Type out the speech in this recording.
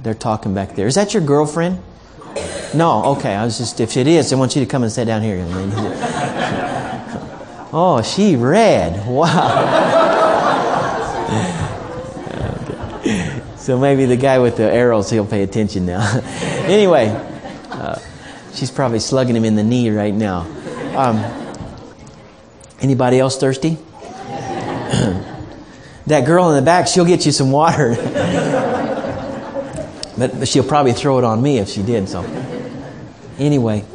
They're talking back there. Is that your girlfriend? No, okay. If it is, I want you to come and sit down here, young lady. Oh, she read. Wow. So maybe the guy with the arrows, he'll pay attention now. Anyway, she's probably slugging him in the knee right now. Anybody else thirsty? That girl in the back, she'll get you some water. But she'll probably throw it on me if she did. So anyway,